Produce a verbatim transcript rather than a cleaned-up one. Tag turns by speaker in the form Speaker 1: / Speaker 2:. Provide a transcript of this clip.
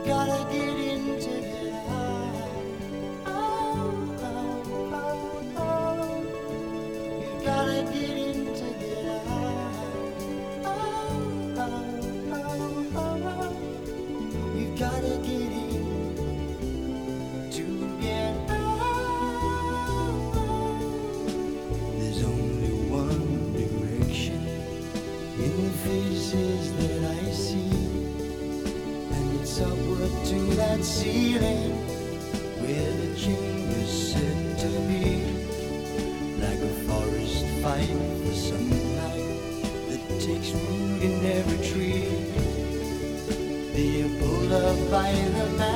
Speaker 1: gotta get in to get high. Oh, oh, oh, oh. You gotta get in to get high. Oh, oh, oh, oh. You gotta get in to get high. There's only one direction in the faces that I see, and it's upward to that ceiling where the chamber's said to be. Like a forest fight for sunlight that takes root in every tree. They're pulled up by the man